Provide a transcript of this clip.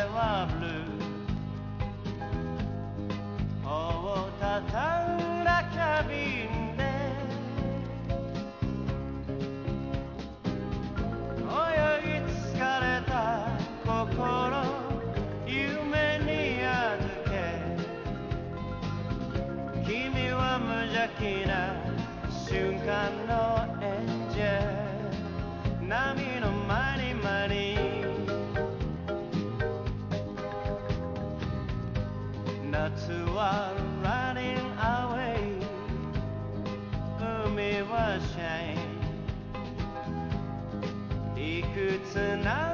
はブルーを畳んだキャビンで泳ぎ疲れた心夢に預け君は無邪気な瞬間のエンジェル波の間に間に夏は running away 海は shine いくつな